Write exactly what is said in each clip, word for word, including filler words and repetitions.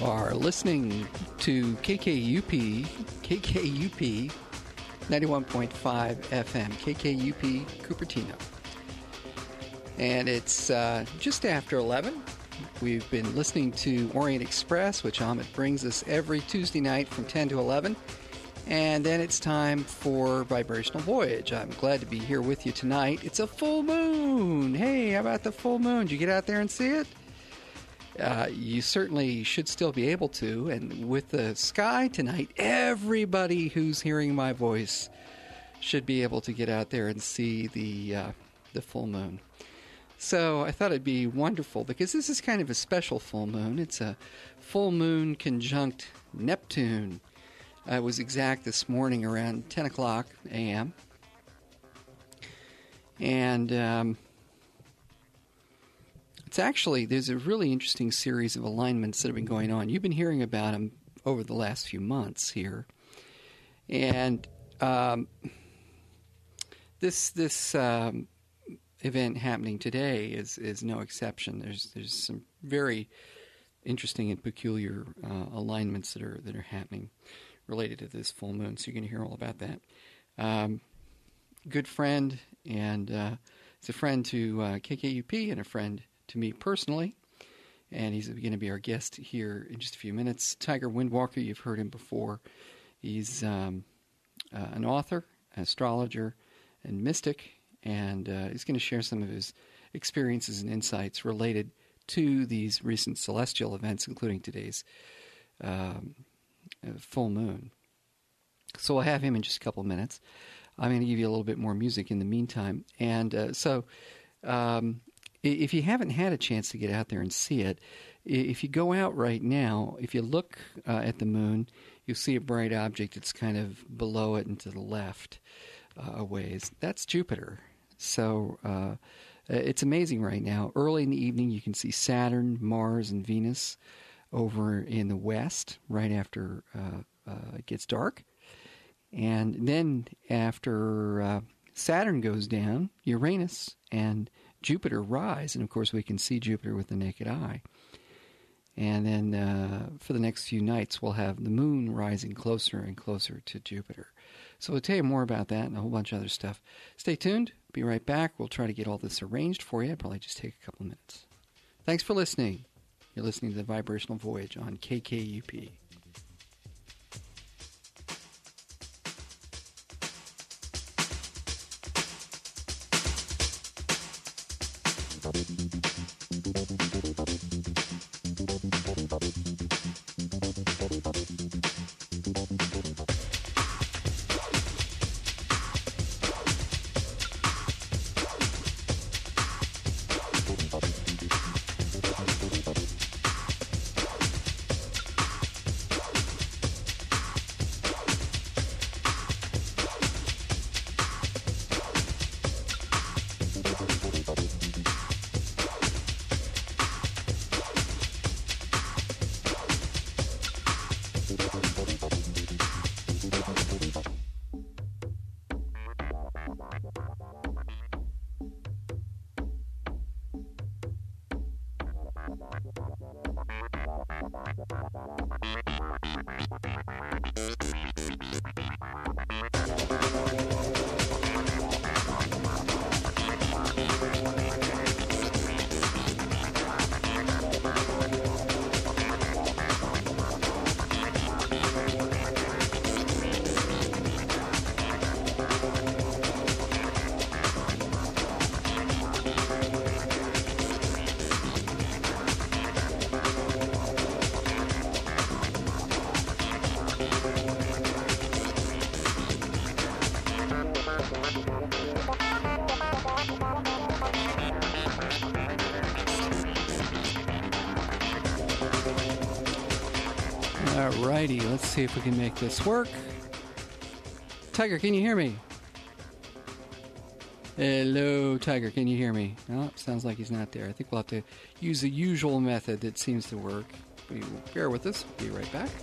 are listening to K K U P, K K U P ninety-one point five F M, K K U P Cupertino. And it's uh, just after eleven. We've been listening to Orient Express, which Amit brings us every Tuesday night from ten to eleven. And then it's time for Vibrational Voyage. I'm glad to be here with you tonight. It's a full moon. Hey, how about the full moon? Did you get out there and see it? Uh, you certainly should still be able to. And with the sky tonight, everybody who's hearing my voice should be able to get out there and see the uh, the full moon. So I thought it'd be wonderful because this is kind of a special full moon. It's a full moon conjunct Neptune. Uh, it was exact this morning around ten o'clock a.m. And um, it's actually, there's a really interesting series of alignments that have been going on. You've been hearing about them over the last few months here. And um, this this um, event happening today is, is no exception. There's there's some very interesting and peculiar uh, alignments that are that are happening related to this full moon, so you're going to hear all about that. Um, good friend, and uh, he's a friend to uh, K K U P and a friend to me personally, and he's going to be our guest here in just a few minutes. Tiger Windwalker, you've heard him before. He's um, uh, an author, an astrologer, and mystic, and uh, he's going to share some of his experiences and insights related to these recent celestial events, including today's um, Uh, full moon. So we'll have him in just a couple of minutes. I'm going to give you a little bit more music in the meantime. And uh, so um, if you haven't had a chance to get out there and see it, if you go out right now, if you look uh, at the moon, you'll see a bright object that's kind of below it and to the left uh, a ways. That's Jupiter. So uh, it's amazing right now. Early in the evening, you can see Saturn, Mars, and Venus over in the west, right after uh, uh, it gets dark. And then after uh, Saturn goes down, Uranus and Jupiter rise. And, of course, we can see Jupiter with the naked eye. And then uh, for the next few nights, we'll have the moon rising closer and closer to Jupiter. So we'll tell you more about that and a whole bunch of other stuff. Stay tuned. Be right back. We'll try to get all this arranged for you. It'll probably just take a couple minutes. Thanks for listening. You're listening to the Vibrational Voyage on K K U P. Alrighty, let's see if we can make this work. Tiger, can you hear me? Hello, Tiger, can you hear me? Oh, sounds like he's not there. I think we'll have to use the usual method that seems to work. Bear with us. Be right back.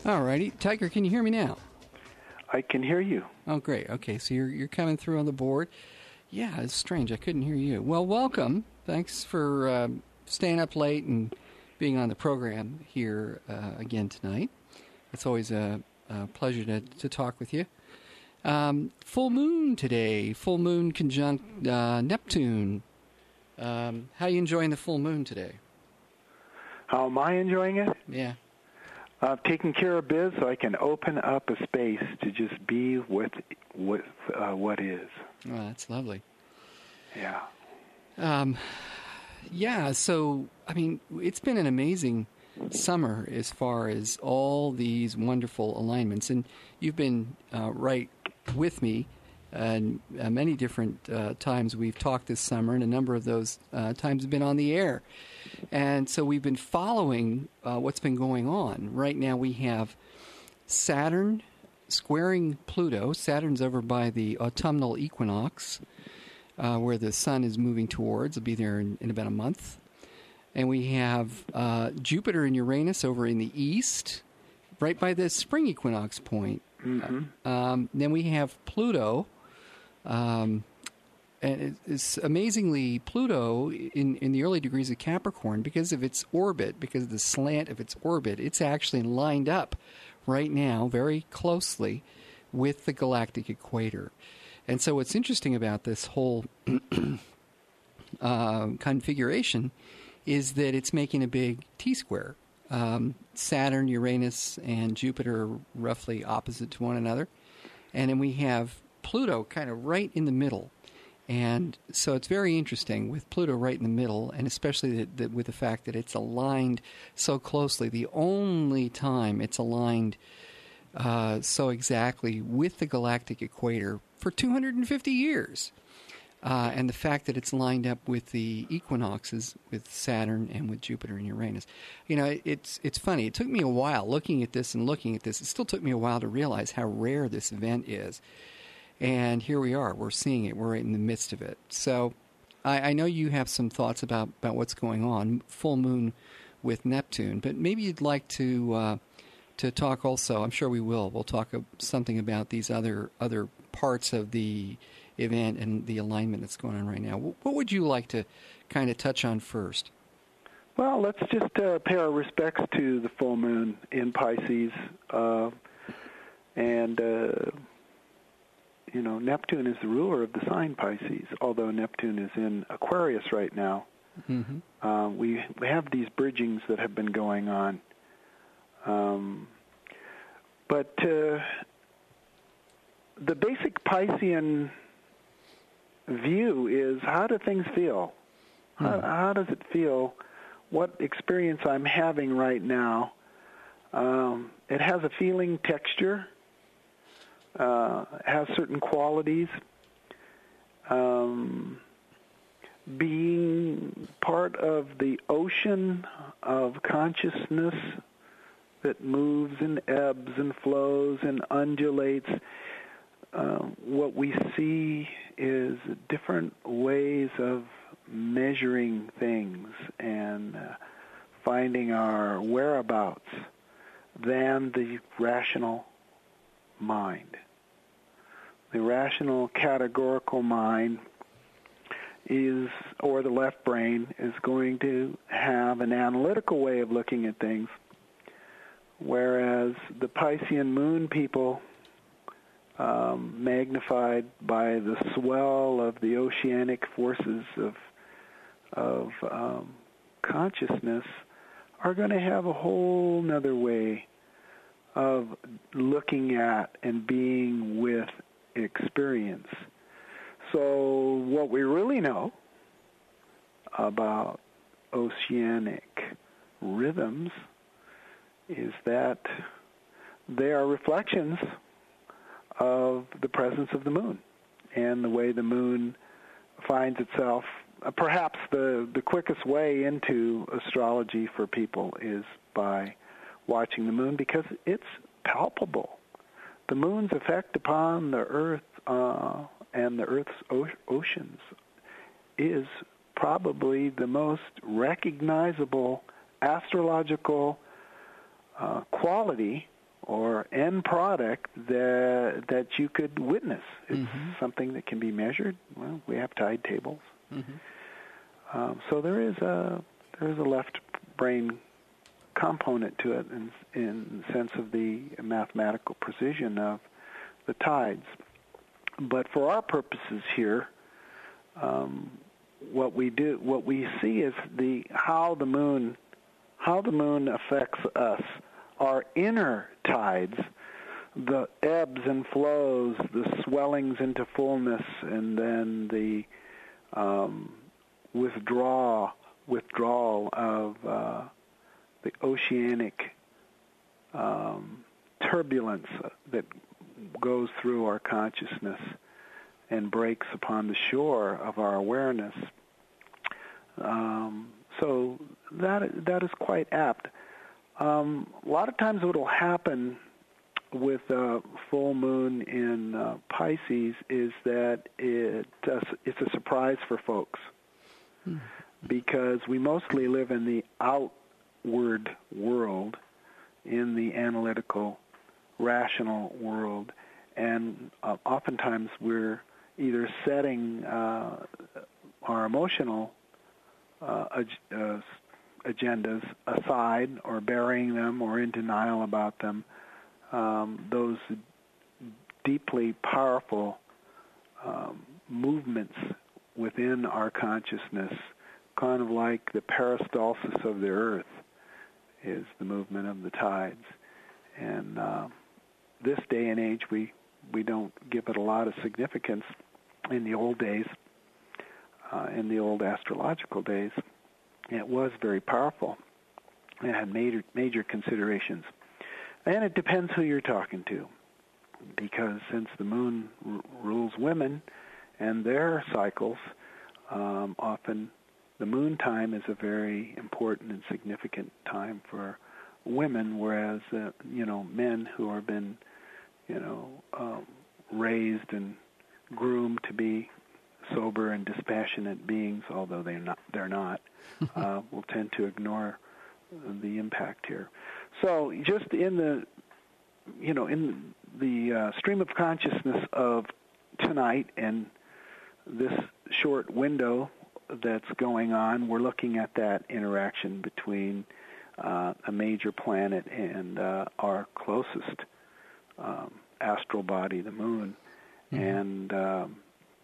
All righty. Tiger, can you hear me now? I can hear you. Oh, great. Okay, so you're you're coming through on the board. Yeah, it's strange. I couldn't hear you. Well, welcome. Thanks for uh, staying up late and being on the program here uh, again tonight. It's always a, a pleasure to, to talk with you. Um, full moon today. Full moon conjunct uh, Neptune. Um, how are you enjoying the full moon today? How am I enjoying it? Yeah. I've taken care of biz so I can open up a space to just be with with uh, what is. Oh, that's lovely. Yeah. Um, yeah, so, I mean, it's been an amazing summer as far as all these wonderful alignments. And you've been uh, right with me. And uh, many different uh, times we've talked this summer, and a number of those uh, times have been on the air. And so we've been following uh, what's been going on. Right now we have Saturn squaring Pluto. Saturn's over by the autumnal equinox, uh, where the sun is moving towards. It'll be there in, in about a month. And we have uh, Jupiter and Uranus over in the east, right by the spring equinox point. Mm-hmm. Um, then we have Pluto. Um, and it's amazingly, Pluto, in, in the early degrees of Capricorn, because of its orbit, because of the slant of its orbit, it's actually lined up right now very closely with the galactic equator. And so what's interesting about this whole uh, configuration is that it's making a big T-square. Um, Saturn, Uranus, and Jupiter are roughly opposite to one another. And then we have Pluto kind of right in the middle. And so it's very interesting with Pluto right in the middle, and especially the, the, with the fact that it's aligned so closely. The only time it's aligned uh, so exactly with the galactic equator for two hundred fifty years. Uh, and the fact that it's lined up with the equinoxes, with Saturn and with Jupiter and Uranus. You know, it's it's funny. It took me a while looking at this and looking at this. It still took me a while to realize how rare this event is. And here we are. We're seeing it. We're right in the midst of it. So I, I know you have some thoughts about, about what's going on, full moon with Neptune, but maybe you'd like to uh, to talk also. I'm sure we will. We'll talk something about these other other parts of the event and the alignment that's going on right now. What would you like to kind of touch on first? Well, let's just uh, pay our respects to the full moon in Pisces. Uh, and, uh, you know, Neptune is the ruler of the sign Pisces, although Neptune is in Aquarius right now. Mm-hmm. Uh, we, we have these bridgings that have been going on. Um, but uh, the basic Piscean view is, how do things feel? Hmm. How, how does it feel? What experience I'm having right now? Um, it has a feeling texture, uh, has certain qualities. Um, being part of the ocean of consciousness that moves and ebbs and flows and undulates, uh, what we see is different ways of measuring things and uh, finding our whereabouts than the rational mind. The rational categorical mind is, or the left brain, is going to have an analytical way of looking at things, whereas the Piscean moon people, um, magnified by the swell of the oceanic forces of of um, consciousness, are going to have a whole nother way of looking at and being with experience. So what we really know about oceanic rhythms is that they are reflections of the presence of the moon and the way the moon finds itself. Uh, perhaps the, the quickest way into astrology for people is by watching the moon, because it's palpable. The moon's effect upon the Earth uh, and the Earth's o- oceans is probably the most recognizable astrological uh, quality or end product that that you could witness. It's mm-hmm. something that can be measured. Well, we have tide tables. Mm-hmm. Um, so there is a there is a left brain component to it in, in the sense of the mathematical precision of the tides. But for our purposes here, um, what we do, what we see is the how the moon, how the moon affects us, our inner tides, the ebbs and flows, the swellings into fullness, and then the um, withdraw withdrawal of uh, the oceanic um, turbulence that goes through our consciousness and breaks upon the shore of our awareness. Um, so that that is quite apt. Um, a lot of times what will happen with a full moon in uh, Pisces is that it uh, it's a surprise for folks. Hmm. Because we mostly live in the outward world, in the analytical, rational world, and uh, oftentimes we're either setting uh, our emotional uh, ag- uh, agendas aside or burying them or in denial about them. Um, those deeply powerful um, movements within our consciousness, kind of like the peristalsis of the earth, is the movement of the tides. And uh, this day and age, we, we don't give it a lot of significance. In the old days, uh, in the old astrological days, it was very powerful. It had major, major considerations. And it depends who you're talking to, because since the moon r- rules women and their cycles, um, often the moon time is a very important and significant time for women, whereas, uh, you know, men who have been, you know, um, raised and groomed to be sober and dispassionate beings, although they're not, they're not, uh, will tend to ignore the impact here. So just in the, you know, in the uh, stream of consciousness of tonight and this short window that's going on, we're looking at that interaction between uh, a major planet and uh, our closest um, astral body, the moon. Mm-hmm. And um,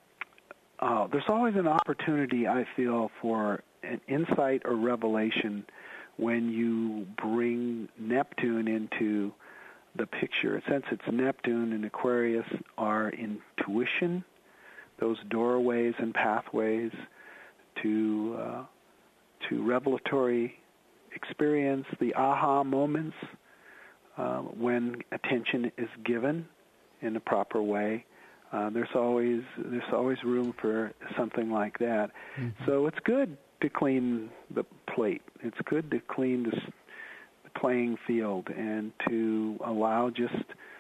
uh, there's always an opportunity, I feel, for an insight or revelation when you bring Neptune into the picture. Since it's Neptune and Aquarius, our intuition, those doorways and pathways to uh, to revelatory experience, the aha moments uh, when attention is given in a proper way. Uh, there's always there's always room for something like that. Mm-hmm. So it's good to clean the plate. It's good to clean the, the playing field and to allow just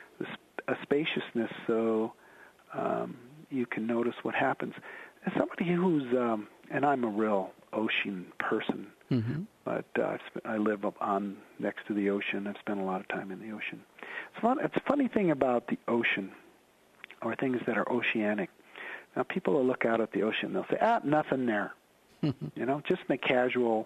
a spaciousness so um, you can notice what happens. As somebody who's, um, and I'm a real ocean person, mm-hmm. but uh, I live up on next to the ocean. I've spent a lot of time in the ocean. It's fun. It's a funny thing about the ocean, or things that are oceanic. Now, people will look out at the ocean, they'll say, ah, nothing there. You know, just a casual,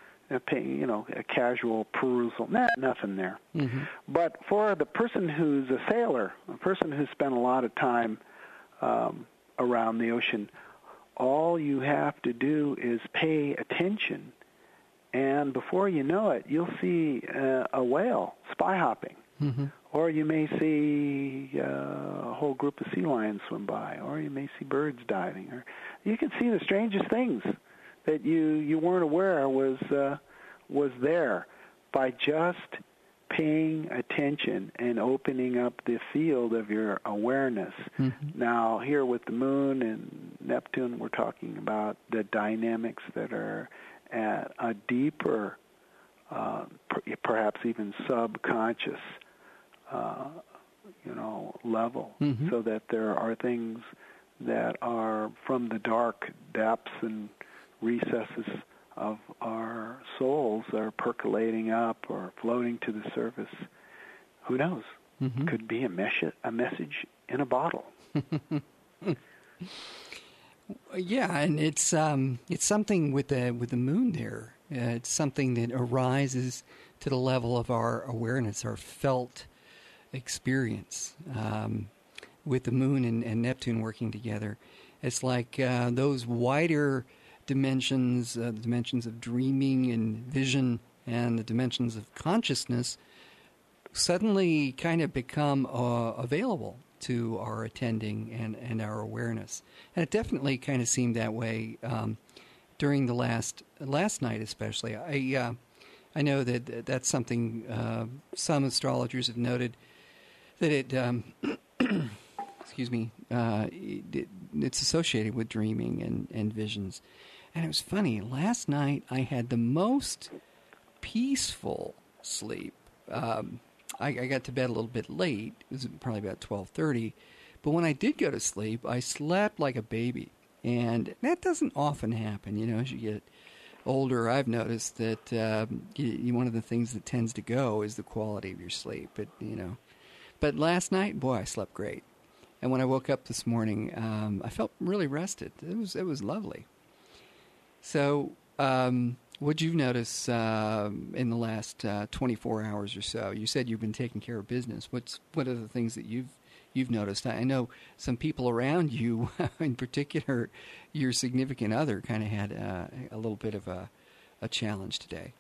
you know, a casual perusal. Nah, nothing there. Mm-hmm. But for the person who's a sailor, a person who's spent a lot of time um, around the ocean, all you have to do is pay attention, and before you know it, you'll see uh, a whale spy hopping. Mm-hmm. Or you may see uh, a whole group of sea lions swim by, or you may see birds diving, or you can see the strangest things that you, you weren't aware was uh, was there by just paying attention and opening up the field of your awareness. Mm-hmm. Now, here with the moon and Neptune, we're talking about the dynamics that are at a deeper, uh, per- perhaps even subconscious Uh, you know, level, mm-hmm. so that there are things that are from the dark depths and recesses of our souls are percolating up or floating to the surface who knows? Mm-hmm. Could be a, mes- a message in a bottle. Yeah, and it's um, it's something with the with the moon there. Uh, it's something that arises to the level of our awareness, our felt experience. Um, with the moon and, and Neptune working together, it's like uh, those wider dimensions, uh, the dimensions of dreaming and vision, and the dimensions of consciousness, suddenly kind of become uh, available to our attending and, and our awareness. And it definitely kind of seemed that way um, during the last last night, especially. I uh, I know that that's something uh, some astrologers have noted, that it, um, excuse me, uh, it, it's associated with dreaming and, and visions. And it was funny, last night I had the most peaceful sleep. Um, I, I got to bed a little bit late. It was probably about twelve thirty. But when I did go to sleep, I slept like a baby. And that doesn't often happen. You know, as you get older, I've noticed that um, you, you, one of the things that tends to go is the quality of your sleep. But, you know, but last night, boy, I slept great. And when I woke up this morning, um, I felt really rested. It was it was lovely. So, um, what'd you notice uh, in the last uh, twenty-four hours or so? You said you've been taking care of business. What's what are the things that you've you've noticed? I know some people around you, in particular, your significant other, kind of had uh, a little bit of a, a challenge today.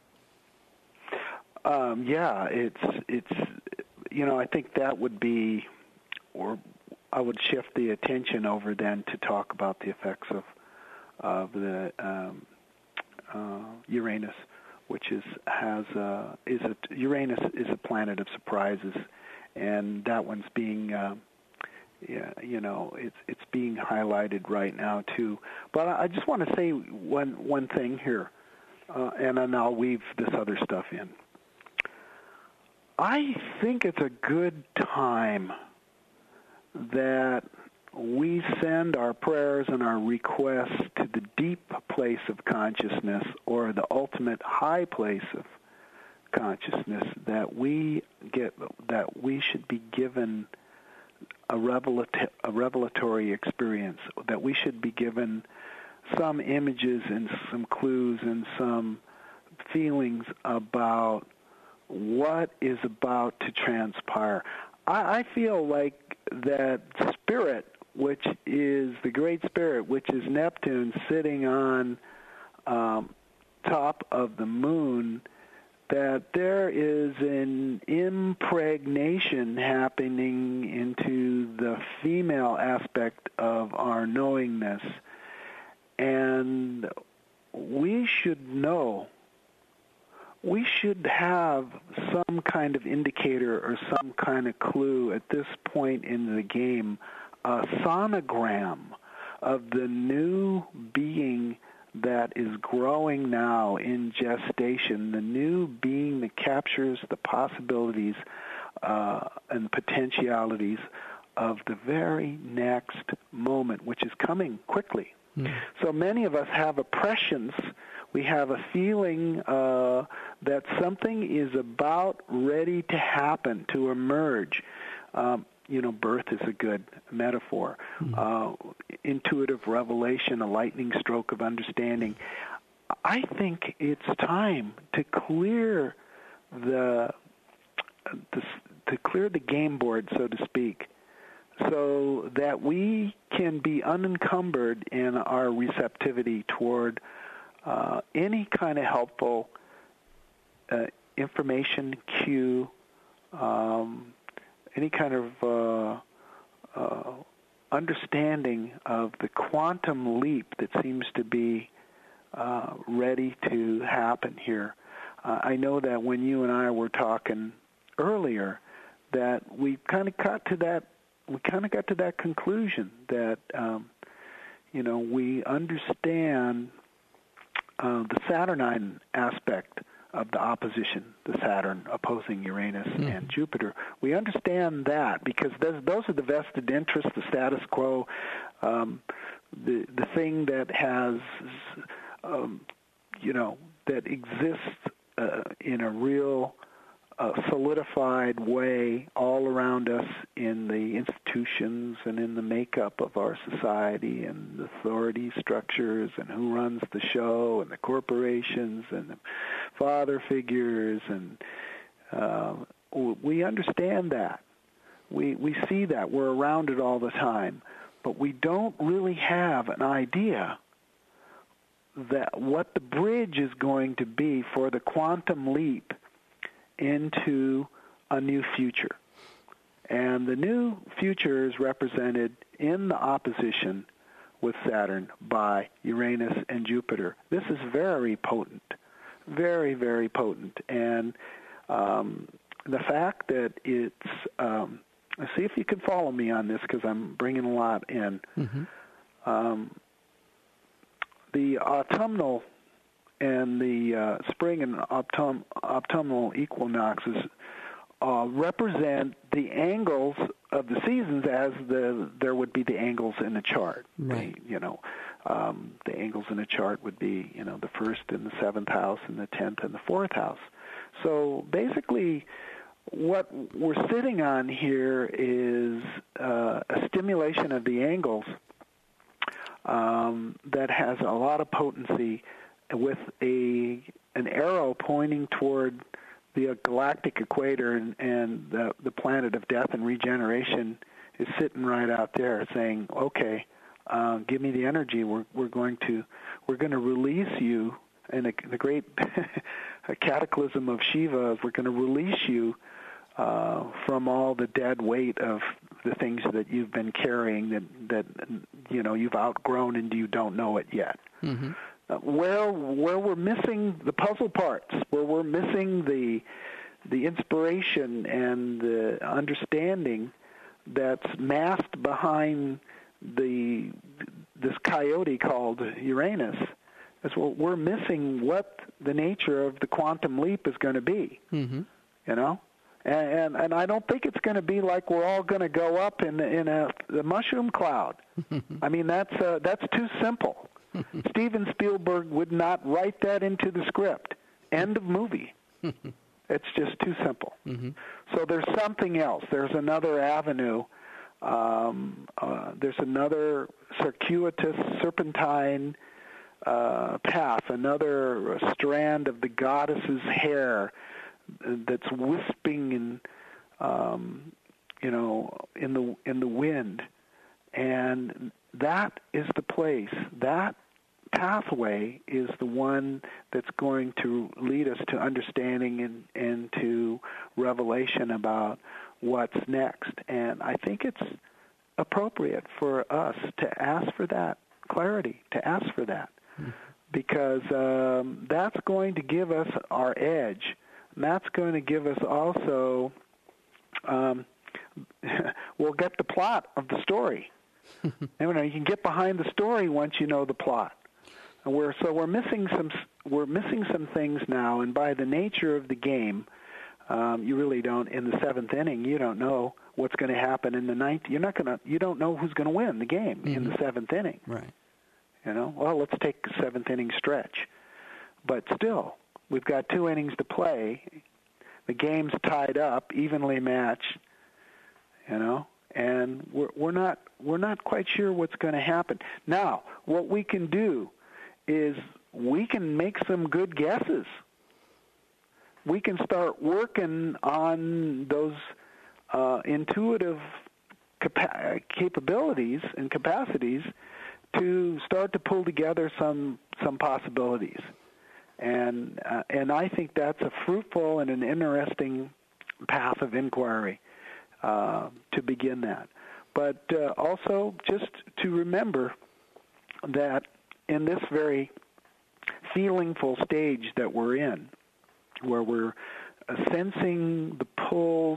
Um, yeah, it's it's you know I think that would be, or I would shift the attention over then to talk about the effects of of the um, uh, Uranus, which is has uh, is a Uranus is a planet of surprises, and that one's being uh, yeah, you know it's it's being highlighted right now too. But I just want to say one one thing here, uh, and then I'll weave this other stuff in. I think it's a good time that we send our prayers and our requests to the deep place of consciousness, or the ultimate high place of consciousness, that we get that we should be given a, revelata- a revelatory experience, that we should be given some images and some clues and some feelings about what is about to transpire. I, I feel like that spirit, which is the great spirit, which is Neptune sitting on um, top of the moon, that there is an impregnation happening into the female aspect of our knowingness. And we should know, we should have some kind of indicator or some kind of clue at this point in the game, a sonogram of the new being that is growing now in gestation, the new being that captures the possibilities uh, and potentialities of the very next moment, which is coming quickly. Mm. So many of us have impressions. We have a feeling uh, that something is about ready to happen, to emerge. Um, you know, birth is a good metaphor. Mm. Uh, intuitive revelation, a lightning stroke of understanding. I think it's time to clear the, the to clear the game board, so to speak, so that we can be unencumbered in our receptivity toward uh, any kind of helpful uh, information cue, um, any kind of uh, uh, understanding of the quantum leap that seems to be uh, ready to happen here. Uh, I know that when you and I were talking earlier, that we kind of got to that we kind of got to that conclusion that um, you know we understand uh, the Saturnine aspect of the opposition, the Saturn opposing Uranus mm. and Jupiter. We understand that because those, those are the vested interests, the status quo, um, the the thing that has, um, you know, that exists uh, in a real a solidified way all around us in the institutions and in the makeup of our society and the authority structures and who runs the show and the corporations and the father figures, and uh, we understand that. We we see that. We're around it all the time, but we don't really have an idea that what the bridge is going to be for the quantum leap into a new future. And the new future is represented in the opposition with Saturn by Uranus and Jupiter. This is very potent, very, very potent. And um, the fact that it's, um, see if you can follow me on this because I'm bringing a lot in. Mm-hmm. Um, the autumnal and the uh, spring and autumn, autumnal equinoxes uh, represent the angles of the seasons as the there would be the angles in a chart. Right. The, you know, um, the angles in a chart would be, you know, the first and the seventh house and the tenth and the fourth house. So basically, what we're sitting on here is uh, a stimulation of the angles um, that has a lot of potency, with a an arrow pointing toward the galactic equator, and, and the, the planet of death and regeneration is sitting right out there, saying, "Okay, uh, give me the energy. We're we're going to we're going to release you." And the, the great cataclysm of Shiva is we're going to release you uh, from all the dead weight of the things that you've been carrying that that you know you've outgrown and you don't know it yet. Mm-hmm. Where where we're missing the puzzle parts, where we're missing the the inspiration and the understanding that's masked behind the this coyote called Uranus, is well, we're missing what the nature of the quantum leap is going to be. Mm-hmm. You know, and, and and I don't think it's going to be like we're all going to go up in in a, a mushroom cloud. I mean, that's uh, that's too simple. Steven Spielberg would not write that into the script. End of movie. It's just too simple. Mm-hmm. So there's something else. There's another avenue. Um, uh, there's another circuitous, serpentine uh, path, another strand of the goddess's hair that's wisping in, um, you know, in the in the wind, and that is the place. That pathway is the one that's going to lead us to understanding and, and to revelation about what's next. And I think it's appropriate for us to ask for that clarity, to ask for that, mm-hmm. because um, that's going to give us our edge. And that's going to give us also, um, we'll get the plot of the story. You know, you can get behind the story once you know the plot. And we're so we're missing some we're missing some things now, and by the nature of the game, um, you really don't. In the seventh inning, you don't know what's going to happen in the ninth. You're not going to. You don't know who's going to win the game mm-hmm. in the seventh inning. Right. You know. Well, let's take a seventh inning stretch, but still, we've got two innings to play. The game's tied up, evenly matched. You know. And we're, we're not we're not quite sure what's going to happen. Now, what we can do is we can make some good guesses. We can start working on those uh, intuitive capa- capabilities and capacities to start to pull together some some possibilities. And uh, and I think that's a fruitful and an interesting path of inquiry. Uh, to begin that. But uh, also just to remember that in this very feelingful stage that we're in, where we're uh, sensing the pulls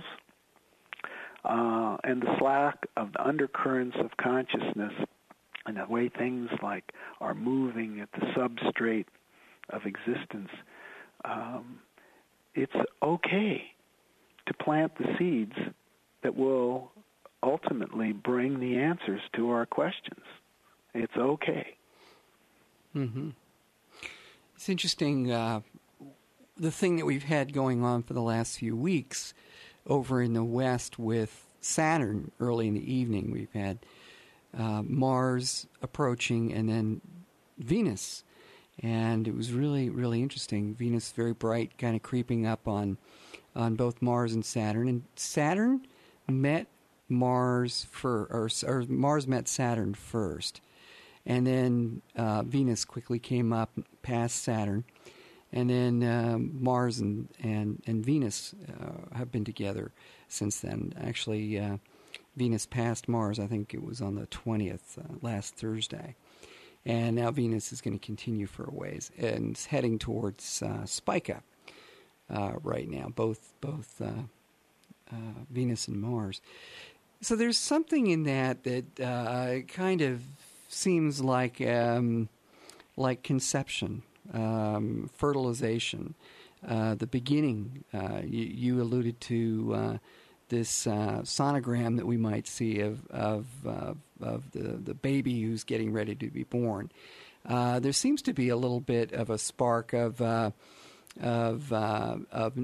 uh, and the slack of the undercurrents of consciousness and the way things like are moving at the substrate of existence, um, it's okay to plant the seeds that will ultimately bring the answers to our questions. It's okay. Mm-hmm. It's interesting. Uh, the thing that we've had going on for the last few weeks over in the West with Saturn early in the evening. We've had uh, Mars approaching and then Venus. And it was really, really interesting. Venus very bright, kind of creeping up on on both Mars and Saturn. And Saturn met Mars for, or, or Mars met Saturn first. And then uh, Venus quickly came up past Saturn. And then um, Mars and, and, and Venus uh, have been together since then. Actually, uh, Venus passed Mars, I think it was on the twentieth, uh, last Thursday. And now Venus is going to continue for a ways and it's heading towards uh, Spica uh, right now, both both uh, uh, Venus and Mars. So there's something in that that uh, kind of seems like um, like conception, um, fertilization, uh, the beginning. Uh, you, you alluded to uh, this uh, sonogram that we might see of of, uh, of the, the baby who's getting ready to be born. Uh, there seems to be a little bit of a spark of uh, of uh, of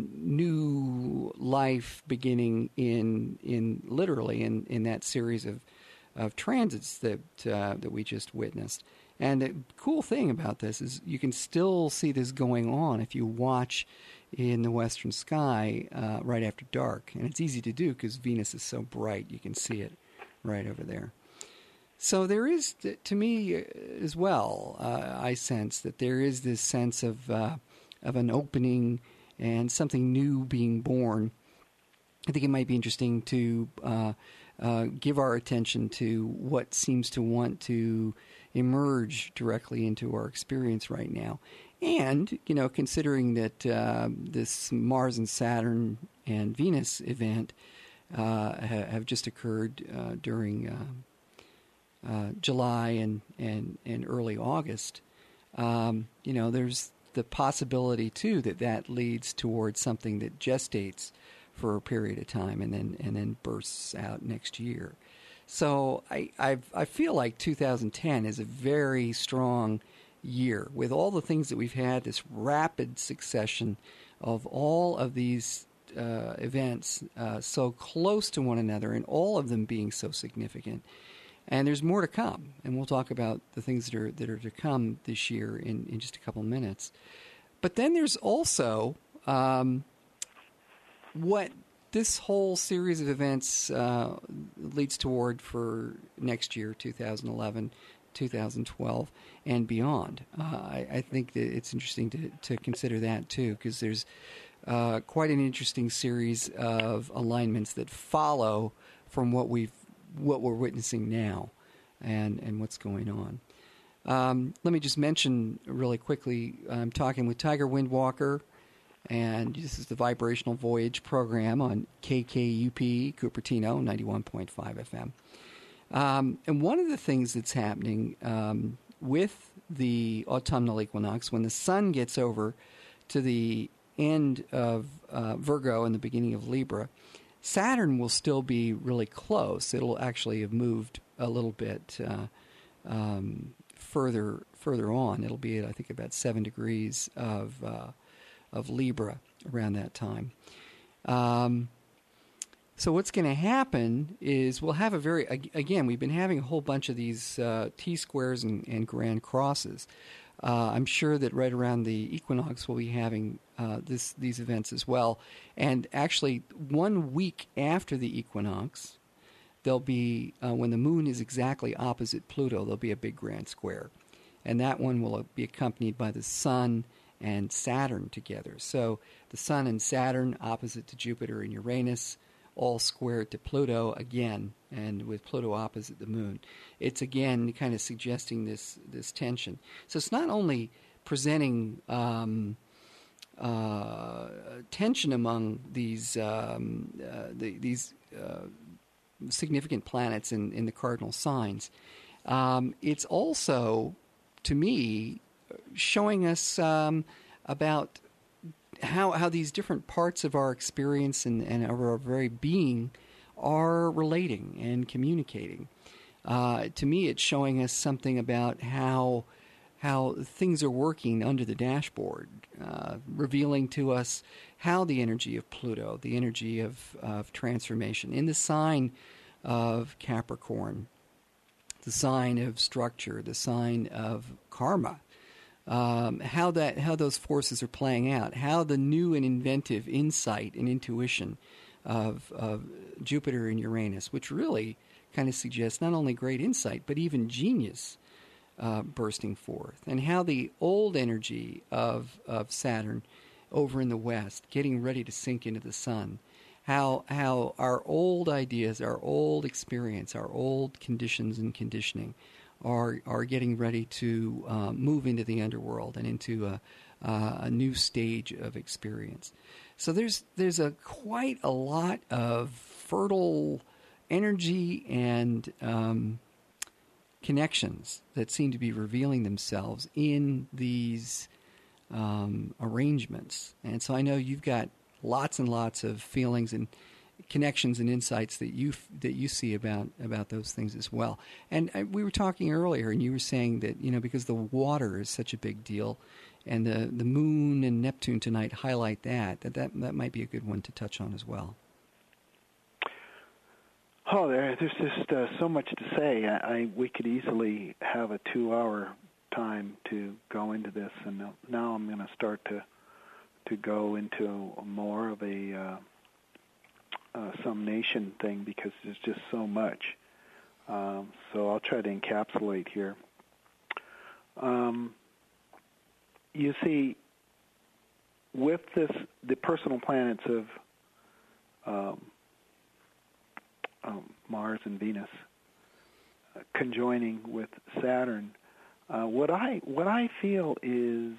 new life beginning in in literally in, in that series of of transits that uh, that we just witnessed. And the cool thing about this is you can still see this going on if you watch in the western sky uh, right after dark. And it's easy to do because Venus is so bright. You can see it right over there. So there is, to me as well, uh, I sense that there is this sense of uh, of an opening and something new being born. I think it might be interesting to uh, uh, give our attention to what seems to want to emerge directly into our experience right now. And, you know, considering that uh, this Mars and Saturn and Venus event uh, ha- have just occurred uh, during uh, uh, July and, and, and early August, um, you know, there's the possibility, too, that that leads towards something that gestates for a period of time and then and then bursts out next year. So I I've, I feel like two thousand ten is a very strong year with all the things that we've had, this rapid succession of all of these uh, events uh, so close to one another and all of them being so significant. And there's more to come, and we'll talk about the things that are that are to come this year in, in just a couple minutes. But then there's also um, what this whole series of events uh, leads toward for next year, two thousand eleven, two thousand twelve, and beyond. Uh, I, I think that it's interesting to, to consider that, too, because there's uh, quite an interesting series of alignments that follow from what we've what we're witnessing now and, and what's going on. Um, let me just mention really quickly, I'm talking with Tiger Windwalker, and this is the Vibrational Voyage program on K K U P Cupertino, ninety-one point five F M. Um, and one of the things that's happening um, with the autumnal equinox, when the sun gets over to the end of uh, Virgo and the beginning of Libra, Saturn will still be really close. It'll actually have moved a little bit uh, um, further further on. It'll be at, I think, about seven degrees of uh, of Libra around that time. Um, so what's going to happen is we'll have a very, again, we've been having a whole bunch of these uh, T-squares and, and grand crosses. Uh, I'm sure that right around the equinox we'll be having uh, this these events as well. And actually, one week after the equinox, there'll be, uh, when the moon is exactly opposite Pluto, there'll be a big grand square. And that one will be accompanied by the sun and Saturn together. So the sun and Saturn opposite to Jupiter and Uranus, all squared to Pluto again, and with Pluto opposite the moon. It's again kind of suggesting this this tension. So it's not only presenting um, uh, tension among these um, uh, the, these uh, significant planets in, in the cardinal signs. Um, it's also, to me, showing us um, about how how these different parts of our experience and, and of our very being are relating and communicating. Uh, to me, it's showing us something about how how things are working under the dashboard, uh, revealing to us how the energy of Pluto, the energy of, of transformation, in the sign of Capricorn, the sign of structure, the sign of karma, um, how that how those forces are playing out, how the new and inventive insight and intuition of, of Jupiter and Uranus, which really kind of suggests not only great insight but even genius, Uh, bursting forth, and how the old energy of of Saturn over in the west getting ready to sink into the sun, how how our old ideas, our old experience, our old conditions and conditioning are are getting ready to uh, move into the underworld and into a, uh, a new stage of experience. So there's there's a quite a lot of fertile energy and um, connections that seem to be revealing themselves in these um, arrangements. And so I know you've got lots and lots of feelings and connections and insights that you that you see about about those things as well. And I, we were talking earlier, and you were saying that, you know, because the water is such a big deal, and the the moon and Neptune tonight highlight that, that that, that might be a good one to touch on as well. Oh, there, there's just uh, so much to say. I, I we could easily have a two-hour time to go into this, and now I'm going to start to to go into more of a uh, uh, some nation thing because there's just so much. Um, so I'll try to encapsulate here. Um, you see, with this, the personal planets of um, Um, Mars and Venus uh, conjoining with Saturn, uh, what I what I feel is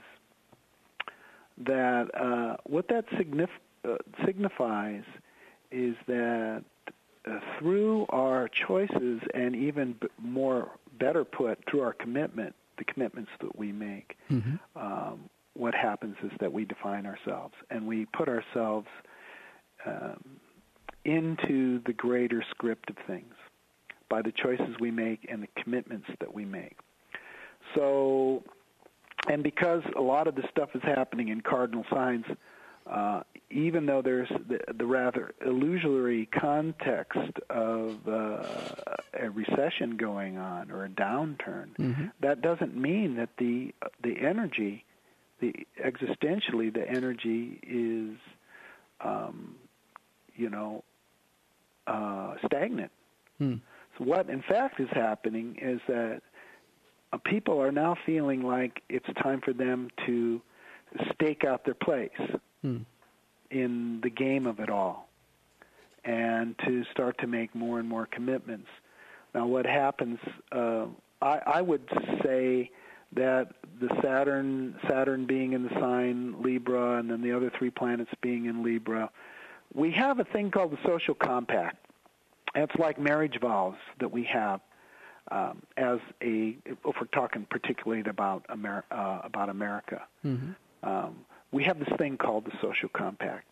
that uh, what that signif- uh, signifies is that uh, through our choices, and even b- more better put, through our commitment, the commitments that we make, mm-hmm. um, what happens is that we define ourselves, and we put ourselves um, into the greater script of things by the choices we make and the commitments that we make. So, and because a lot of this stuff is happening in cardinal signs, uh, even though there's the, the rather illusory context of uh, a recession going on or a downturn, mm-hmm. that doesn't mean that the the energy, the existentially the energy is, um, you know, Uh, stagnant. Hmm. So what, in fact, is happening is that uh, people are now feeling like it's time for them to stake out their place hmm. in the game of it all and to start to make more and more commitments. Now, what happens, uh, I, I would say that the Saturn, Saturn being in the sign Libra and then the other three planets being in Libra, we have a thing called the social compact. It's like marriage vows that we have um, as a, if we're talking particularly about Amer- uh, about America. Mm-hmm. Um, we have this thing called the social compact.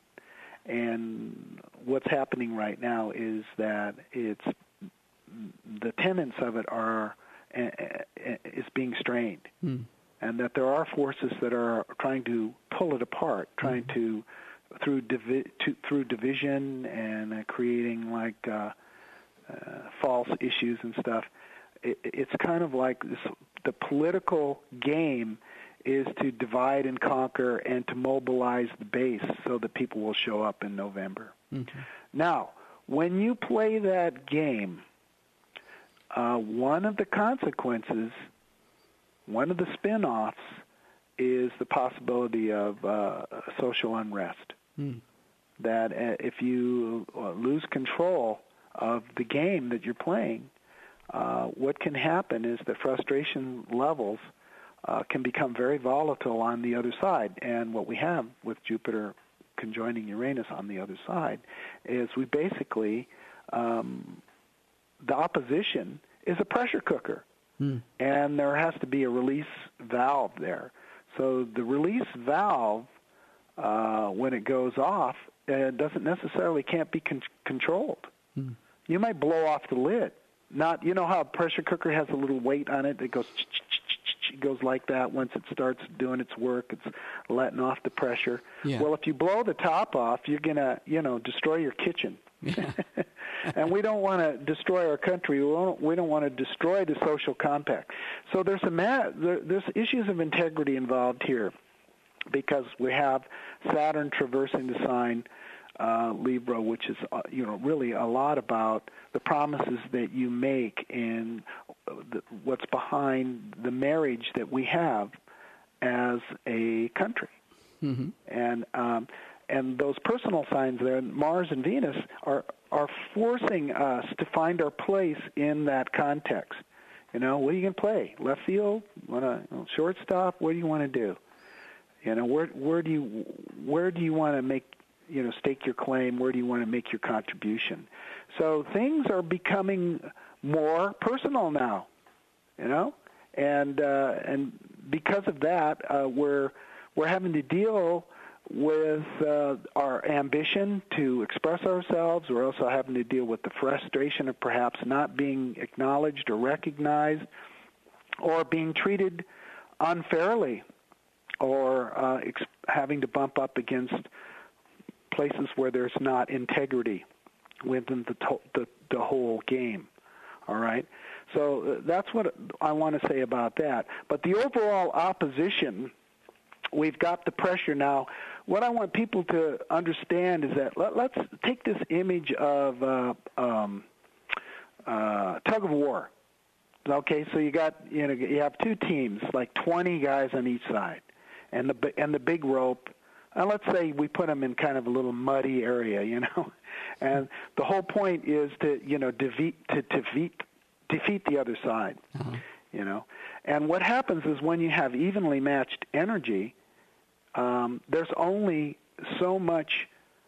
And what's happening right now is that it's the tenets of it are uh, is being strained. Mm. And that there are forces that are trying to pull it apart, trying mm-hmm. to through divi- to, through division and uh, creating like uh, uh, false issues and stuff. It, it's kind of like this, the political game is to divide and conquer and to mobilize the base so that people will show up in November. Mm-hmm. Now, when you play that game, uh, one of the consequences, one of the spin-offs is the possibility of uh, social unrest. Mm. That uh, if you uh, lose control of the game that you're playing, uh, what can happen is that frustration levels uh, can become very volatile on the other side. And what we have with Jupiter conjoining Uranus on the other side is we basically, um, the opposition is a pressure cooker. Mm. And there has to be a release valve there. So the release valve, uh, when it goes off, uh, doesn't necessarily can't be con- controlled. Hmm. You might blow off the lid. Not, you know how a pressure cooker has a little weight on it that goes goes like that. Once it starts doing its work, it's letting off the pressure. Yeah. Well, if you blow the top off, you're gonna, you know, destroy your kitchen. Yeah. And we don't want to destroy our country. We don't, we don't want to destroy the social compact. So there's a ma- there, there's issues of integrity involved here, because we have Saturn traversing the sign uh, Libra, which is uh, you know really a lot about the promises that you make and the, what's behind the marriage that we have as a country. Mm-hmm. And um, and those personal signs there, Mars and Venus, are are forcing us to find our place in that context. You know, what are you going to play? Left field? Want to you know, shortstop? What do you want to do? You know, where where do you where do you want to make you know stake your claim? Where do you want to make your contribution? So things are becoming more personal now. You know, and uh, and because of that, uh, we're we're having to deal with uh, our ambition to express ourselves. We're also having to deal with the frustration of perhaps not being acknowledged or recognized, or being treated unfairly, or uh, ex- having to bump up against places where there's not integrity within the, to- the, the whole game. All right? So uh, that's what I want to say about that. But the overall opposition, we've got the pressure now. What I want people to understand is that let, let's take this image of uh, um, uh, tug of war. Okay, so you got you know you have two teams, like twenty guys on each side, and the and the big rope. And let's say we put them in kind of a little muddy area, you know, and the whole point is to you know defeat to defeat defeat the other side, uh-huh. you know. And what happens is when you have evenly matched energy, um, there's only so much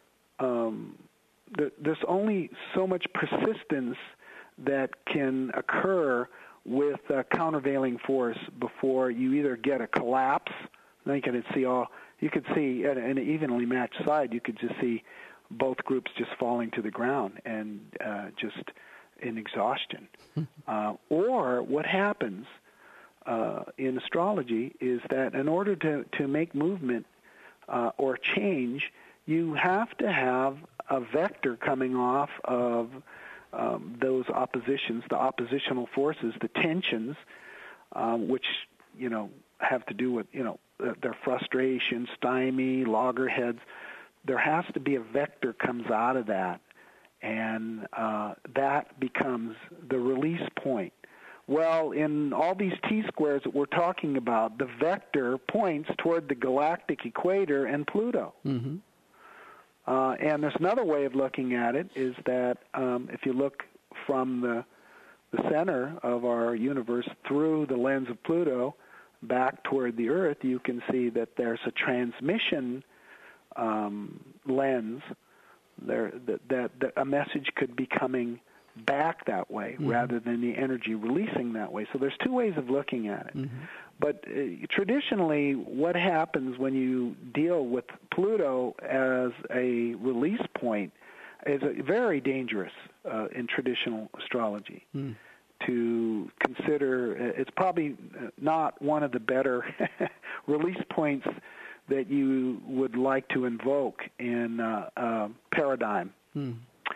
um, th- there's only so much persistence that can occur with a countervailing force before you either get a collapse. Then you can see all you could see at an evenly matched side. You could just see both groups just falling to the ground and uh, just in exhaustion. uh, or what happens uh, in astrology is that in order to to make movement uh, or change, you have to have a vector coming off of Um, those oppositions, the oppositional forces, the tensions, um, which, you know, have to do with, you know, their frustration, stymie, loggerheads. There has to be a vector comes out of that, and uh, that becomes the release point. Well, in all these T-squares that we're talking about, the vector points toward the galactic equator and Pluto. Mm-hmm. Uh, and there's another way of looking at it is that um, if you look from the the center of our universe through the lens of Pluto back toward the Earth, you can see that there's a transmission um, lens there that, that, that a message could be coming back that way mm-hmm. rather than the energy releasing that way. So there's two ways of looking at it. Mm-hmm. But uh, traditionally, what happens when you deal with Pluto as a release point is a very dangerous uh, in traditional astrology. Mm. To consider, it's probably not one of the better release points that you would like to invoke in uh, uh, paradigm. Mm.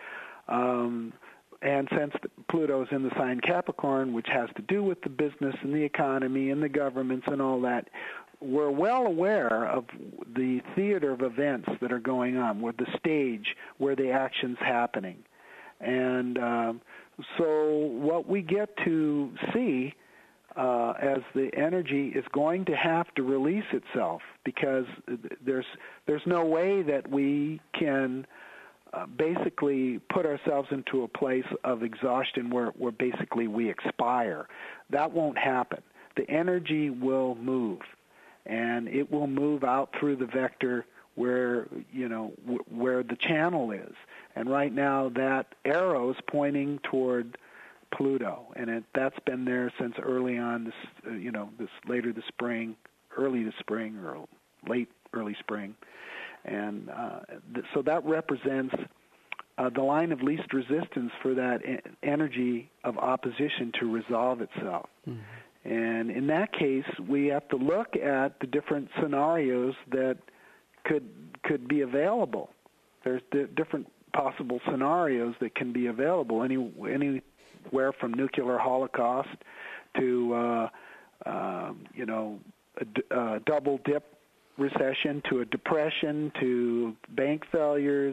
Um, And since Pluto is in the sign Capricorn, which has to do with the business and the economy and the governments and all that, we're well aware of the theater of events that are going on, where the stage, where the action's happening. And um, so what we get to see uh, as the energy is going to have to release itself, because there's there's no way that we can Uh, basically put ourselves into a place of exhaustion where, where basically we expire. That won't happen. The energy will move, and it will move out through the vector where, you know, w- where the channel is. And right now that arrow is pointing toward Pluto, and it, that's been there since early on, this, uh, you know, this later the spring, early the spring or late early spring. And uh, th- so that represents uh, the line of least resistance for that e- energy of opposition to resolve itself. Mm-hmm. And in that case, we have to look at the different scenarios that could could be available. There's di- different possible scenarios that can be available, any anywhere from nuclear holocaust to uh, uh, you know a, d- a double dip recession, to a depression, to bank failures,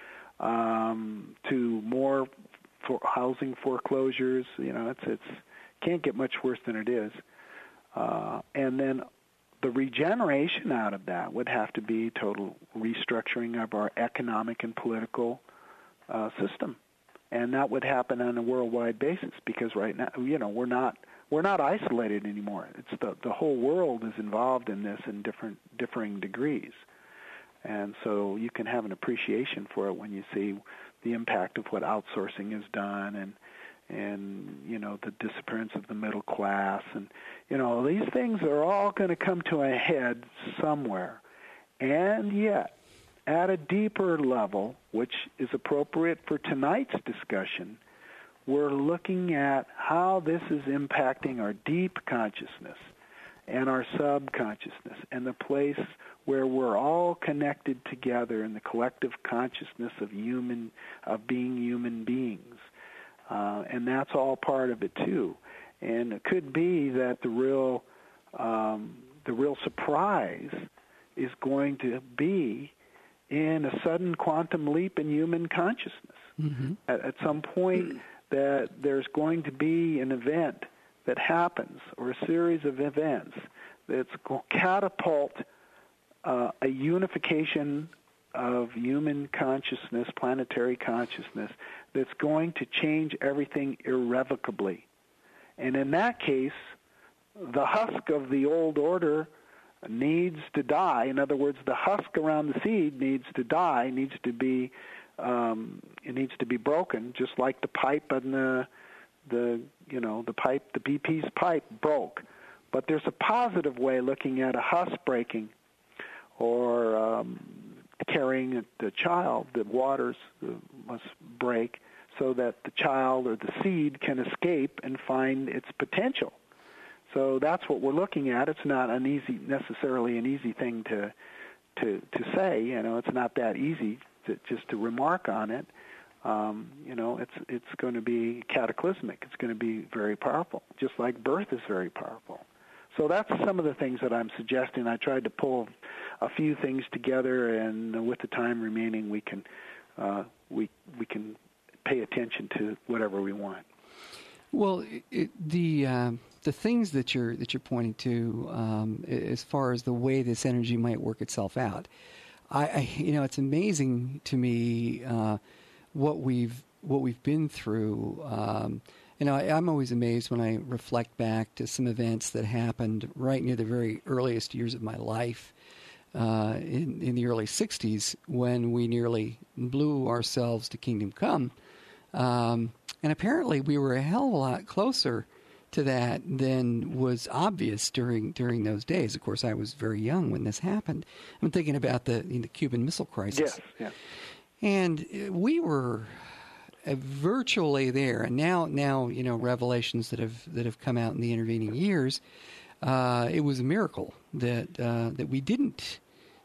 um, to more for housing foreclosures. You know, it's it's can't get much worse than it is. Uh, and then the regeneration out of that would have to be total restructuring of our economic and political uh, system, and that would happen on a worldwide basis because right now, you know, we're not we're not isolated anymore. It's the the whole world is involved in this in different differing degrees, and so you can have an appreciation for it when you see the impact of what outsourcing has done and. and, you know, the disappearance of the middle class. And, you know, these things are all going to come to a head somewhere. And yet, at a deeper level, which is appropriate for tonight's discussion, we're looking at how this is impacting our deep consciousness and our subconsciousness and the place where we're all connected together in the collective consciousness of human, of being human beings. Uh, and that's all part of it too. And it could be that the real, um, the real surprise is going to be in a sudden quantum leap in human consciousness. Mm-hmm. At, at some point, that there's going to be an event that happens, or a series of events that's going to catapult uh, a unification of human consciousness, planetary consciousness, that's going to change everything irrevocably. And in that case, the husk of the old order needs to die. In other words, the husk around the seed needs to die, needs to be um, it needs to be broken, just like the pipe and the the you know the pipe, the B P's pipe broke. But there's a positive way looking at a husk breaking, or um, carrying the child. The waters must break so that the child or the seed can escape and find its potential. So that's what we're looking at. It's not an easy, necessarily an easy thing to to to say. You know, it's not that easy to, just to remark on it. Um, you know, it's it's going to be cataclysmic. It's going to be very powerful, just like birth is very powerful. So that's some of the things that I'm suggesting. I tried to pull a few things together, and with the time remaining, we can uh, we we can pay attention to whatever we want. Well, it, the uh, the things that you're that you're pointing to, um, as far as the way this energy might work itself out, I, I you know it's amazing to me uh, what we've what we've been through. Um, you know, I, I'm always amazed when I reflect back to some events that happened right near the very earliest years of my life. Uh, in, in the early sixties, when we nearly blew ourselves to kingdom come. Um, and apparently we were a hell of a lot closer to that than was obvious during during those days. Of course, I was very young when this happened. I'm thinking about the, the Cuban Missile Crisis. Yes, yes. And we were uh, virtually there. And now, now you know, revelations that have that have come out in the intervening years, uh, it was a miracle that uh, that we didn't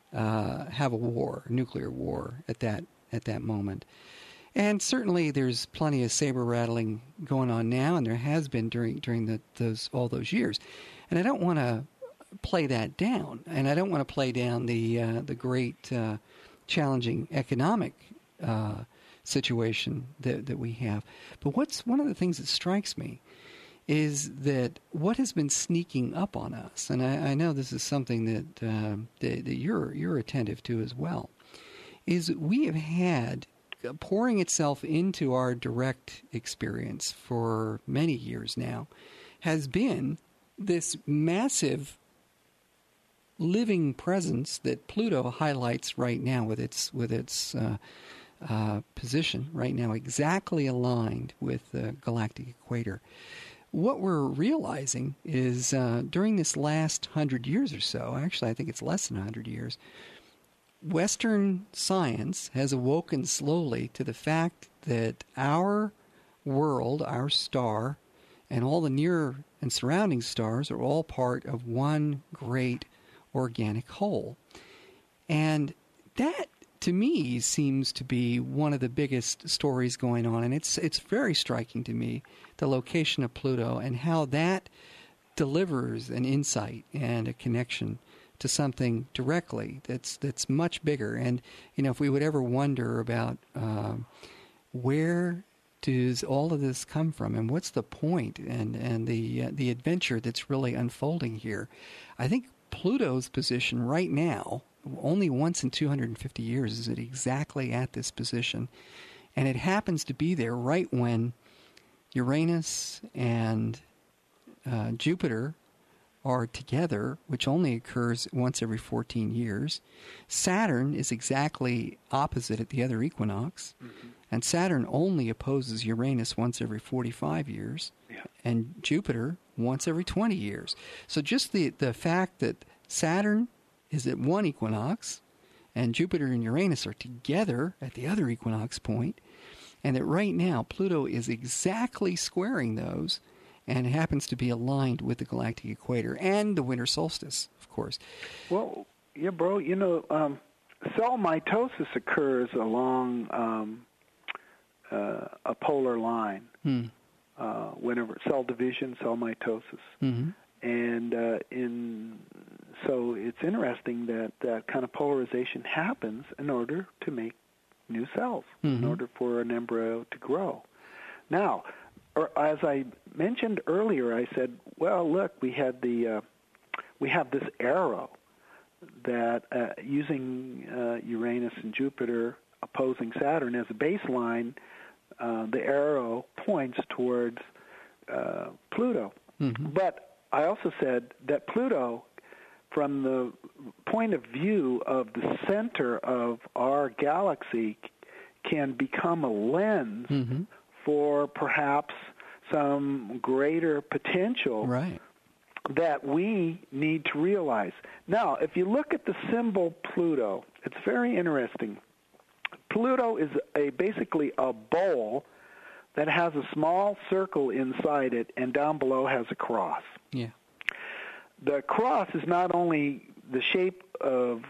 Uh, have a war, a nuclear war at that at that moment. And certainly there's plenty of saber rattling going on now, and there has been during during the, those all those years. And I don't want to play that down, and I don't want to play down the uh, the great uh, challenging economic uh, situation that that we have. But what's one of the things that strikes me is that what has been sneaking up on us, and I, I know this is something that, uh, that that you're you're attentive to as well, is we have had pouring itself into our direct experience for many years now, has been this massive living presence that Pluto highlights right now with its with its uh, uh, position right now, exactly aligned with the galactic equator. What we're realizing is uh, during this last hundred years or so, actually I think it's less than a hundred years, Western science has awoken slowly to the fact that our world, our star, and all the near and surrounding stars are all part of one great organic whole. And that, to me, seems to be one of the biggest stories going on, and it's it's very striking to me, the location of Pluto and how that delivers an insight and a connection to something directly that's that's much bigger. And you know, if we would ever wonder about uh, where does all of this come from, and what's the point, and and the uh, the adventure that's really unfolding here, I think Pluto's position right now, only once in two hundred fifty years is it exactly at this position, and it happens to be there right when Uranus and uh, Jupiter are together, which only occurs once every fourteen years. Saturn is exactly opposite at the other equinox, mm-hmm. and Saturn only opposes Uranus once every forty-five years, yeah. and Jupiter once every twenty years. So just the, the fact that Saturn is at one equinox and Jupiter and Uranus are together at the other equinox point, and that right now Pluto is exactly squaring those, and it happens to be aligned with the galactic equator and the winter solstice, of course. Well, yeah, bro, you know, um, cell mitosis occurs along um, uh, a polar line. Hmm. Uh, whenever cell division, cell mitosis. Mm-hmm. And uh, in so it's interesting that that kind of polarization happens in order to make new cells, mm-hmm. in order for an embryo to grow. Now, or as I mentioned earlier, I said, well, look, we had the uh, we have this arrow that uh, using uh, Uranus and Jupiter opposing Saturn as a baseline, uh, the arrow points towards uh, Pluto. Mm-hmm. But I also said that Pluto, from the point of view of the center of our galaxy, can become a lens mm-hmm. for perhaps some greater potential right. that we need to realize. Now, if you look at the symbol Pluto, it's very interesting. Pluto is a basically a bowl that has a small circle inside it, and down below has a cross. Yeah. The cross is not only the shape of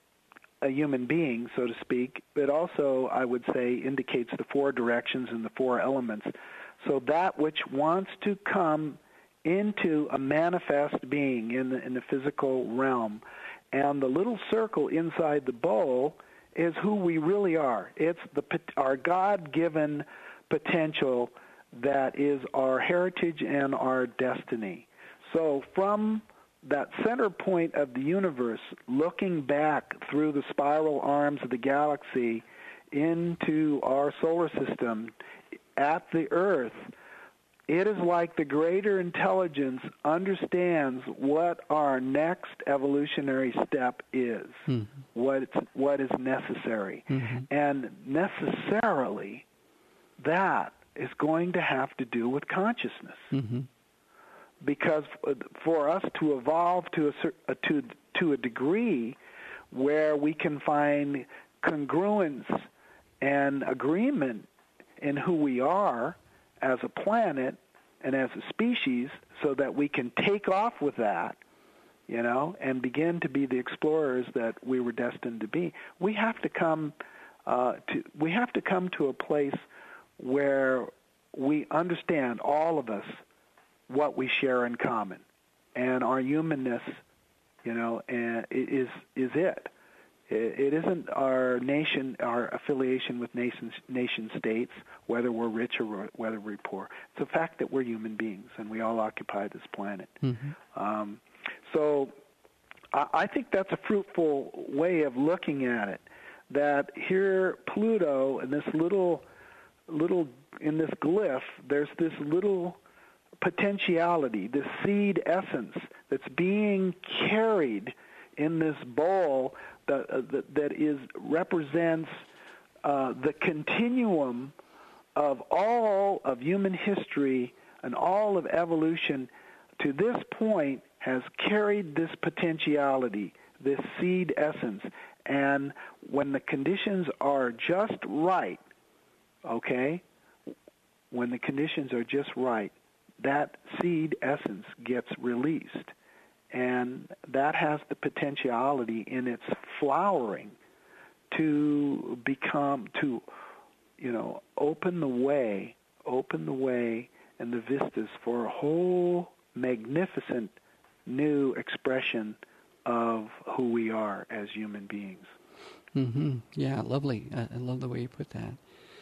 a human being, so to speak, but also, I would say, indicates the four directions and the four elements. So that which wants to come into a manifest being in the, in the physical realm. And the little circle inside the bowl is who we really are. It's the our God-given potential that is our heritage and our destiny. So from that center point of the universe, looking back through the spiral arms of the galaxy into our solar system, at the Earth, it is like the greater intelligence understands what our next evolutionary step is, mm-hmm. what it's, what is necessary. Mm-hmm. And necessarily, that is going to have to do with consciousness. Mm-hmm. Because for us to evolve to a, to, to a degree where we can find congruence and agreement in who we are as a planet and as a species, so that we can take off with that, you know, and begin to be the explorers that we were destined to be. We have to come uh, to we have to come to a place where we understand, all of us, what we share in common, and our humanness, you know, and is is it. It isn't our nation, our affiliation with nation, nation states, whether we're rich or whether we're poor. It's the fact that we're human beings and we all occupy this planet. Mm-hmm. Um, so I, I think that's a fruitful way of looking at it, that here Pluto and this little, little in this glyph, there's this little potentiality, this seed essence that's being carried in this bowl that, uh, that, that is represents uh, the continuum of all of human history and all of evolution to this point has carried this potentiality, this seed essence. And when the conditions are just right, okay, when the conditions are just right, that seed essence gets released. And that has the potentiality in its flowering to become, to, you know, open the way, open the way and the vistas for a whole magnificent new expression of who we are as human beings. Mm-hmm. Yeah, lovely. I, I love the way you put that.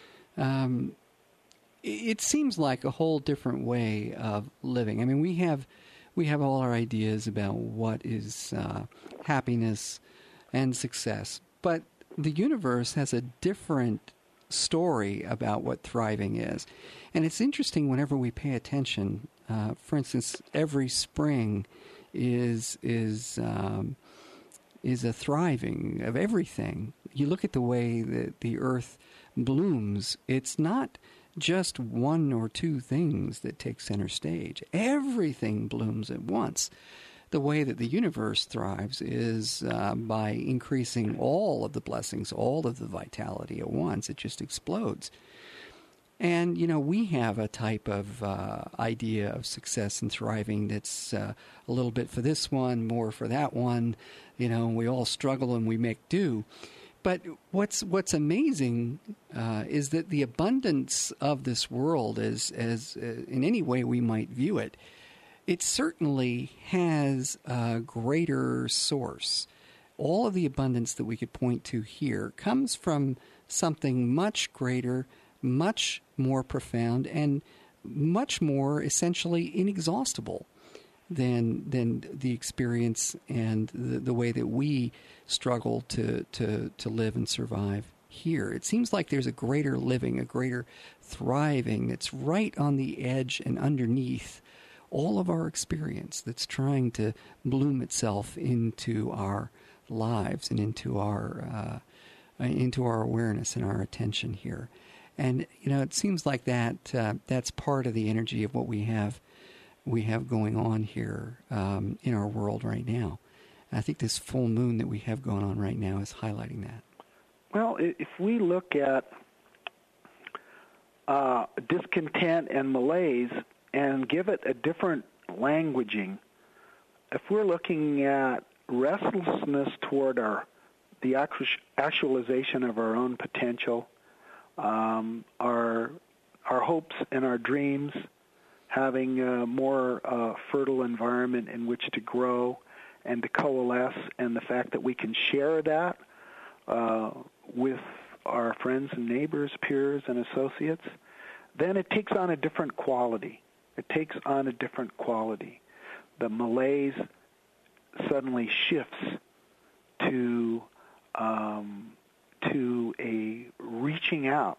Um, it, it seems like a whole different way of living. I mean, we have we have all our ideas about what is uh, happiness and success, but the universe has a different story about what thriving is. And it's interesting whenever we pay attention. Uh, for instance, every spring is is um, is a thriving of everything. You look at the way that the earth blooms, it's not just one or two things that take center stage. Everything blooms at once. The way that the universe thrives is uh, by increasing all of the blessings, all of the vitality at once. It just explodes. And, you know, we have a type of uh, idea of success and thriving that's uh, a little bit for this one, more for that one. You know, we all struggle and we make do. But what's what's amazing uh, is that the abundance of this world, as, as uh, in any way we might view it, it certainly has a greater source. All of the abundance that we could point to here comes from something much greater, much more profound, and much more essentially inexhaustible than than the experience and the, the way that we struggle to, to, to live and survive here. It seems like there's a greater living, a greater thriving that's right on the edge and underneath all of our experience, that's trying to bloom itself into our lives and into our uh, into our awareness and our attention here. And you know, it seems like that uh, that's part of the energy of what we have we have going on here um, in our world right now. And I think this full moon that we have going on right now is highlighting that. Well, if we look at uh, discontent and malaise and give it a different languaging, if we're looking at restlessness toward our the actualization of our own potential, um, our our hopes and our dreams, having a more uh, fertile environment in which to grow and to coalesce, and the fact that we can share that uh, with our friends and neighbors, peers, and associates, then it takes on a different quality. It takes on a different quality. The malaise suddenly shifts to um, to a reaching out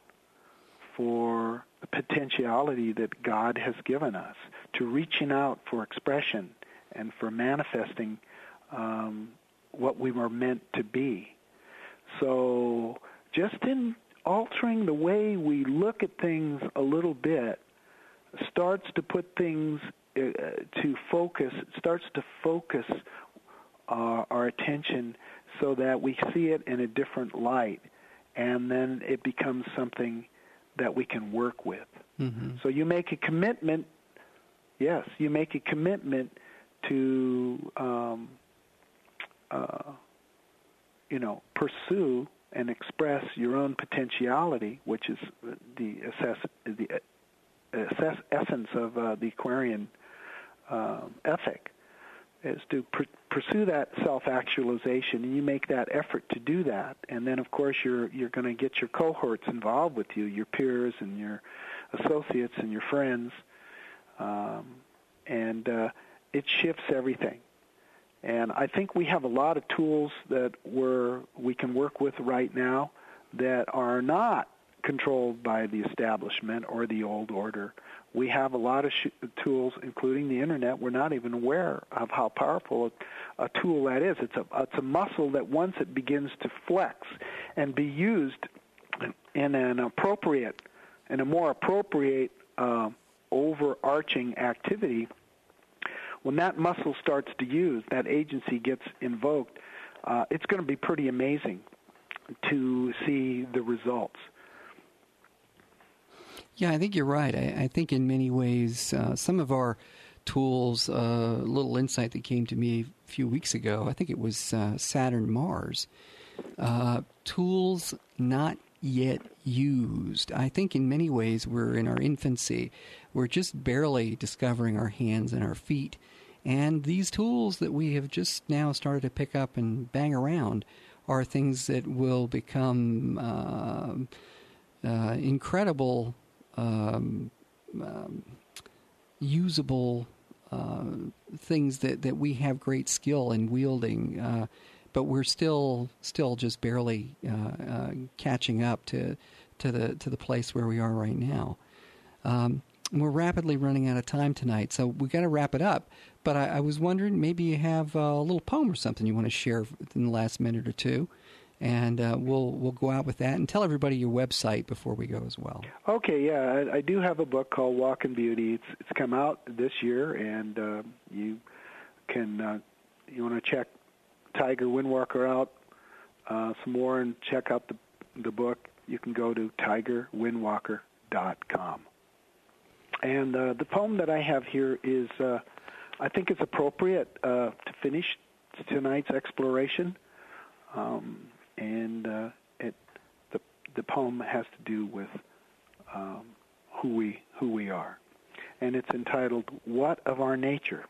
for the potentiality that God has given us, to reaching out for expression and for manifesting um, what we were meant to be. So just in altering the way we look at things a little bit starts to put things uh, to focus, starts to focus uh, our attention so that we see it in a different light, and then it becomes something that we can work with. Mm-hmm. So you make a commitment, yes, you make a commitment to, um, uh, you know, pursue and express your own potentiality, which is the assess, the assess, essence of uh, the Aquarian um, ethic, is to pr- pursue that self-actualization, and you make that effort to do that. And then, of course, you're you're going to get your cohorts involved with you, your peers and your associates and your friends, um, and uh, it shifts everything. And I think we have a lot of tools that we're, we can work with right now that are not controlled by the establishment or the old order. We have a lot of sh- tools, including the Internet. We're not even aware of how powerful a, a tool that is. It's a, it's a muscle that once it begins to flex and be used in an appropriate, in a more appropriate uh, overarching activity, when that muscle starts to use, that agency gets invoked, uh, it's going to be pretty amazing to see the results. Yeah, I think you're right. I, I think in many ways, uh, some of our tools, a uh, little insight that came to me a few weeks ago, I think it was uh, Saturn Mars, uh, tools not yet used. I think in many ways we're in our infancy. We're just barely discovering our hands and our feet. And these tools that we have just now started to pick up and bang around are things that will become uh, uh, incredible, um, um, usable uh, things that, that we have great skill in wielding. Uh, but we're still still just barely uh, uh, catching up to to the to the place where we are right now. Um, we're rapidly running out of time tonight, so we got to wrap it up. But I, I was wondering, maybe you have a little poem or something you want to share in the last minute or two, and uh, we'll we'll go out with that. And tell everybody your website before we go as well. Okay, yeah, I, I do have a book called Walk in Beauty. It's it's come out this year, and uh, you can uh, you want to check Tiger Windwalker out uh, some more and check out the the book. You can go to tiger windwalker dot com. And uh, the poem that I have here is, uh, I think it's appropriate uh, to finish tonight's exploration. Um, and uh, it, the the poem has to do with um, who we who we are, and it's entitled "What of Our Nature?"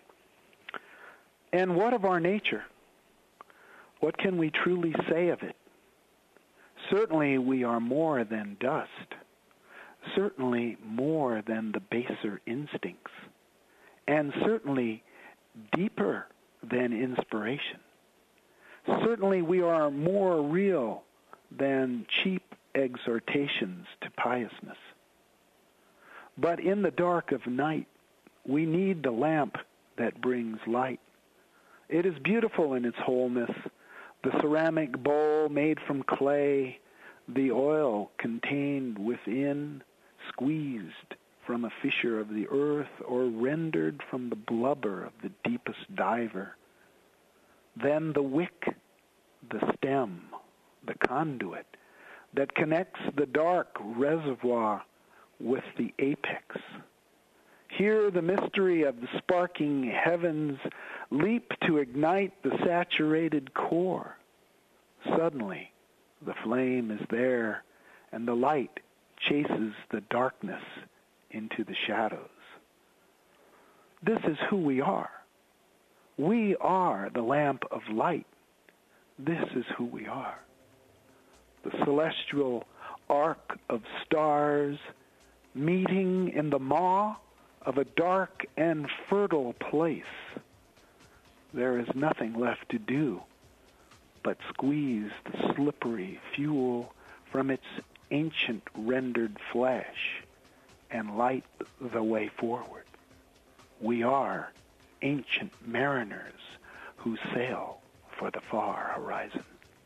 And what of our nature? What can we truly say of it? Certainly, we are more than dust. Certainly more than the baser instincts, and certainly deeper than inspiration. Certainly we are more real than cheap exhortations to piousness. But in the dark of night, we need the lamp that brings light. It is beautiful in its wholeness, the ceramic bowl made from clay, the oil contained within, squeezed from a fissure of the earth or rendered from the blubber of the deepest diver. Then the wick, the stem, the conduit that connects the dark reservoir with the apex. Here the mystery of the sparking heavens leap to ignite the saturated core. Suddenly the flame is there, and the light chases the darkness into the shadows. This is who we are. We are the lamp of light. This is who we are. The celestial arc of stars meeting in the maw of a dark and fertile place. There is nothing left to do but squeeze the slippery fuel from its ancient rendered flesh and light the way forward. We are ancient mariners who sail for the far horizon.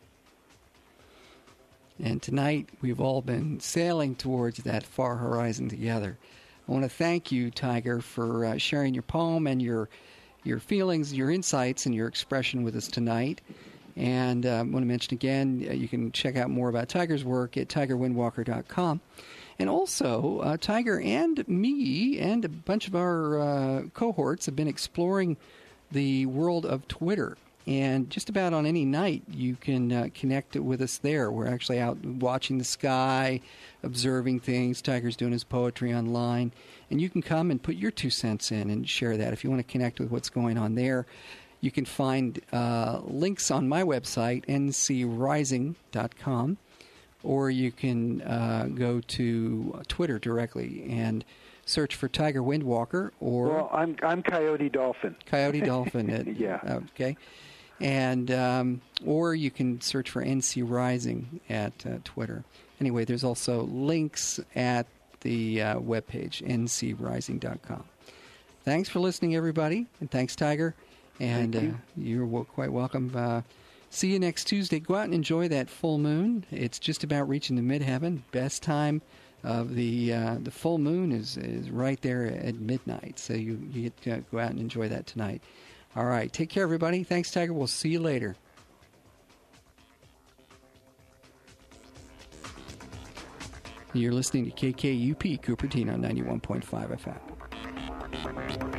And tonight we've all been sailing towards that far horizon together. I want to thank you, Tiger, for uh, sharing your poem and your your feelings, your insights, and your expression with us tonight. And uh, I want to mention again, uh, you can check out more about Tiger's work at tiger windwalker dot com. And also, uh, Tiger and me and a bunch of our uh, cohorts have been exploring the world of Twitter. And just about on any night, you can uh, connect with us there. We're actually out watching the sky, observing things. Tiger's doing his poetry online. And you can come and put your two cents in and share that if you want to connect with what's going on there. You can find uh, links on my website, n c rising dot com, or you can uh, go to Twitter directly and search for Tiger Windwalker. Or well, I'm I'm Coyote Dolphin. Coyote Dolphin. At, yeah. Okay. And um, or you can search for N C Rising at uh, Twitter. Anyway, there's also links at the uh, webpage, n c rising dot com. Thanks for listening, everybody, and thanks, Tiger. And Thank you. uh, you're w- quite welcome. Uh, see you next Tuesday. Go out and enjoy that full moon. It's just about reaching the midheaven. Best time of the uh, the full moon is, is right there at midnight. So you, you get to go out and enjoy that tonight. All right. Take care, everybody. Thanks, Tiger. We'll see you later. You're listening to K K U P Cupertino ninety-one point five F M.